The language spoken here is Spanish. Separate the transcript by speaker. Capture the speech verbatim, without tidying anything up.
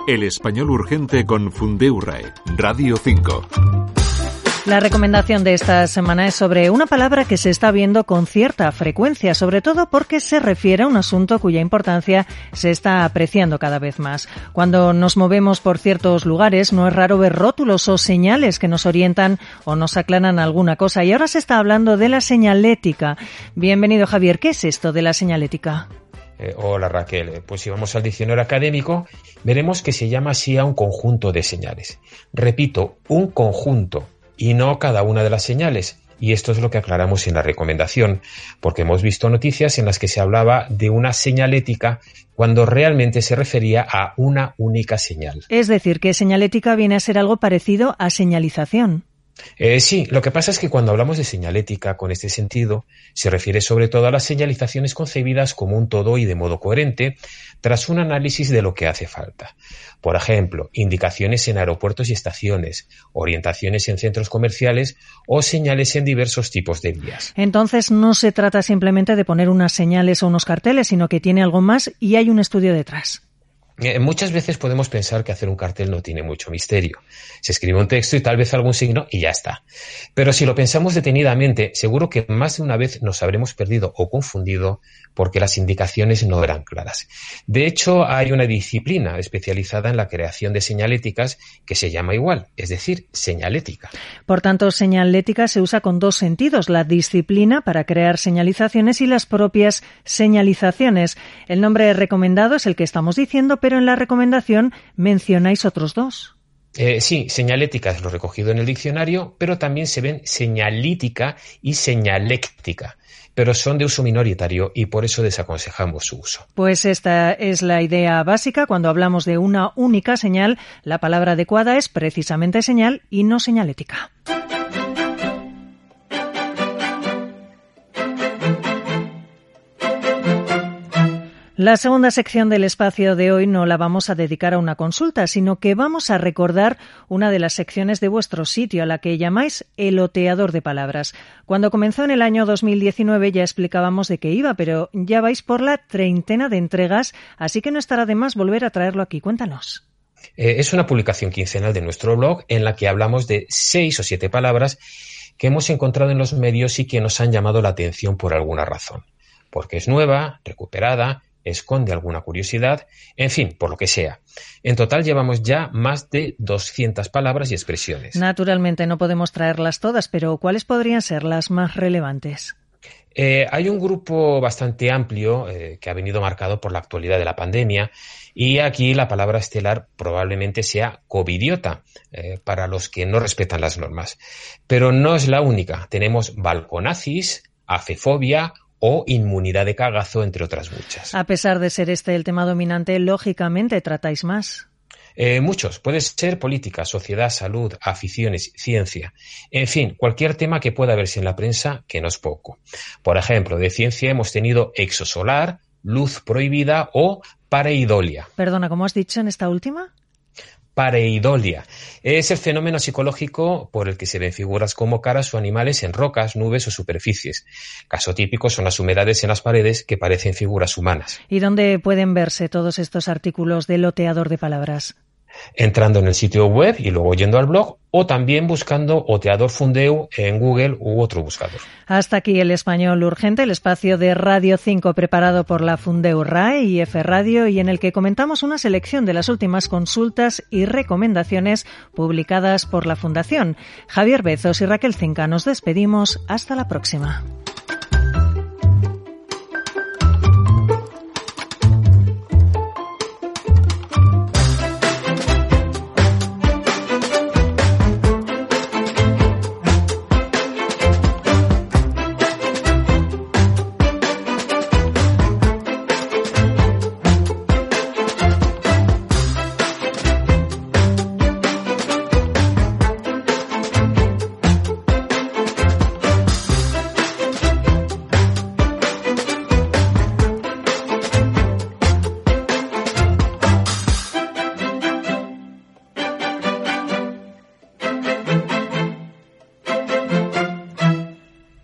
Speaker 1: El español urgente con Fundeu RAE, Radio cinco.
Speaker 2: La recomendación de esta semana es sobre una palabra que se está viendo con cierta frecuencia, sobre todo porque se refiere a un asunto cuya importancia se está apreciando cada vez más. Cuando nos movemos por ciertos lugares, no es raro ver rótulos o señales que nos orientan o nos aclaran alguna cosa. Y ahora se está hablando de la señalética. Bienvenido, Javier. ¿Qué es esto de la señalética?
Speaker 3: Eh, hola Raquel, pues si vamos al diccionario académico veremos que se llama así a un conjunto de señales. Repito, un conjunto y no cada una de las señales. Y esto es lo que aclaramos en la recomendación, porque hemos visto noticias en las que se hablaba de una señalética cuando realmente se refería a una única señal.
Speaker 2: Es decir, que señalética viene a ser algo parecido a señalización.
Speaker 3: Eh, sí, lo que pasa es que cuando hablamos de señalética con este sentido, se refiere sobre todo a las señalizaciones concebidas como un todo y de modo coherente, tras un análisis de lo que hace falta. Por ejemplo, indicaciones en aeropuertos y estaciones, orientaciones en centros comerciales o señales en diversos tipos de vías.
Speaker 2: Entonces no se trata simplemente de poner unas señales o unos carteles, sino que tiene algo más y hay un estudio detrás.
Speaker 3: Eh, muchas veces podemos pensar que hacer un cartel no tiene mucho misterio. Se escribe un texto y tal vez algún signo y ya está. Pero si lo pensamos detenidamente, seguro que más de una vez nos habremos perdido o confundido porque las indicaciones no eran claras. De hecho, hay una disciplina especializada en la creación de señaléticas que se llama igual, es decir, señalética.
Speaker 2: Por tanto, señalética se usa con dos sentidos, la disciplina para crear señalizaciones y las propias señalizaciones. El nombre recomendado es el que estamos diciendo, pero en la recomendación mencionáis otros dos.
Speaker 3: Eh, sí, señalética es lo recogido en el diccionario, pero también se ven señalítica y señaléctica, pero son de uso minoritario y por eso desaconsejamos su uso.
Speaker 2: Pues esta es la idea básica. Cuando hablamos de una única señal, la palabra adecuada es precisamente señal y no señalética. La segunda sección del espacio de hoy no la vamos a dedicar a una consulta, sino que vamos a recordar una de las secciones de vuestro sitio, a la que llamáis el oteador de palabras. Cuando comenzó en el año dos mil diecinueve ya explicábamos de qué iba, pero ya vais por la treintena de entregas, así que no estará de más volver a traerlo aquí. Cuéntanos.
Speaker 3: Eh, es una publicación quincenal de nuestro blog en la que hablamos de seis o siete palabras que hemos encontrado en los medios y que nos han llamado la atención por alguna razón. Porque es nueva, recuperada, esconde alguna curiosidad, en fin, por lo que sea. En total llevamos ya más de doscientas palabras y expresiones.
Speaker 2: Naturalmente no podemos traerlas todas, pero ¿cuáles podrían ser las más relevantes?
Speaker 3: Eh, hay un grupo bastante amplio eh, que ha venido marcado por la actualidad de la pandemia y aquí la palabra estelar probablemente sea covidiota, eh, para los que no respetan las normas. Pero no es la única. Tenemos balconazis, afefobia o inmunidad de cagazo, entre otras muchas.
Speaker 2: A pesar de ser este el tema dominante, lógicamente tratáis más.
Speaker 3: Eh, muchos. Puede ser política, sociedad, salud, aficiones, ciencia. En fin, cualquier tema que pueda verse en la prensa, que no es poco. Por ejemplo, de ciencia hemos tenido exosolar, luz prohibida o pareidolia.
Speaker 2: Perdona, ¿cómo has dicho en esta última?
Speaker 3: Pareidolia. Es el fenómeno psicológico por el que se ven figuras como caras o animales en rocas, nubes o superficies. Caso típico son las humedades en las paredes que parecen figuras humanas.
Speaker 2: ¿Y dónde pueden verse todos estos artículos del oteador de palabras?
Speaker 3: Entrando en el sitio web y luego yendo al blog o también buscando Oteador Fundeu en Google u otro buscador.
Speaker 2: Hasta aquí el español urgente, el espacio de Radio cinco preparado por la Fundeu RAE y F Radio y en el que comentamos una selección de las últimas consultas y recomendaciones publicadas por la Fundación. Javier Bezos y Raquel Cinca nos despedimos. Hasta la próxima.